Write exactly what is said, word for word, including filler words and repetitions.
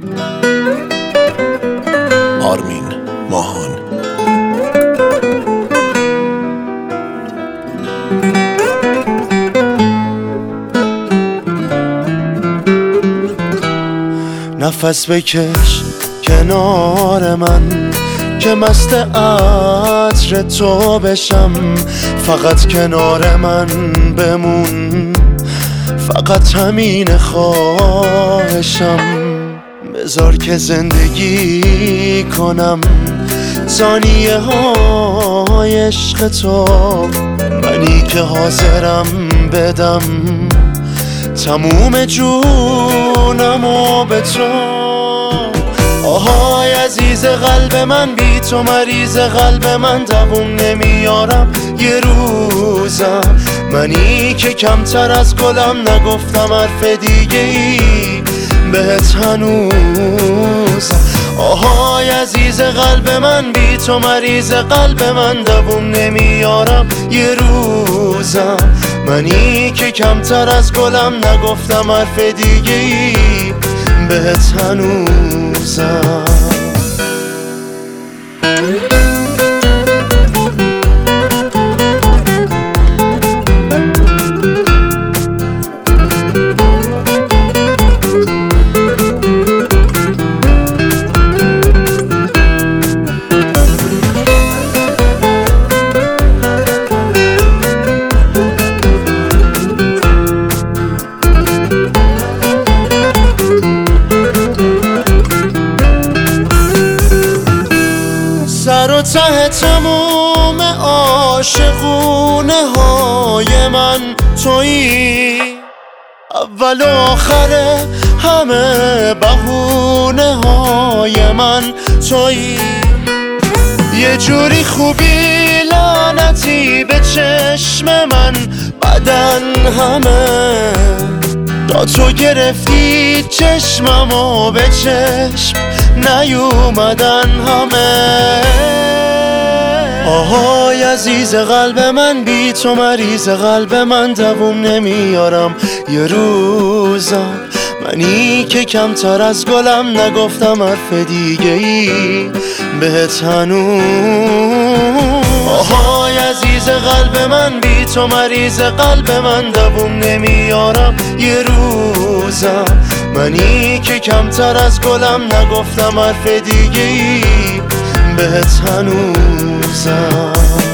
آرمین ماهان. نفس بکش کنار من که مست عطر تو بشم، فقط کنار من بمون، فقط همین خواهشم. بذار که زندگی کنم ثانیه های عشق تو، منی که حاضرم بدم تموم جونمو به تو. آهای عزیز قلب من، بی تو مریض قلب من، دووم نمیارم یه روزم. منی که کمتر از گلم نگفتم حرف دیگه ای بهت هنوزم. آهای عزیز قلب من، بی تو مریض قلب من، دووم نمیارم یه روزم. منی که کمتر از گلم نگفتم حرف دیگه ای بهت هنوزم. سر و ته تموم عاشقونه های من تویی، اول و آخر همه بهونه های من تویی. یه جوری خوبی لعنتی به چشم من، بدن همه تا تو گرفتی چشممو به چشم نیومدن همه. آهای عزیز قلب من، بی تو مریض قلب من، دووم نمیارم یه روزم. منی که کمتر از گلم نگفتم حرف دیگه ای بهت هنوز. آهای عزیز قلب من، بی تو مریض قلب من، دووم نمیارم یه روزم. منی که کمتر از گلم نگفتم حرف دیگه ای بهت هنوزم.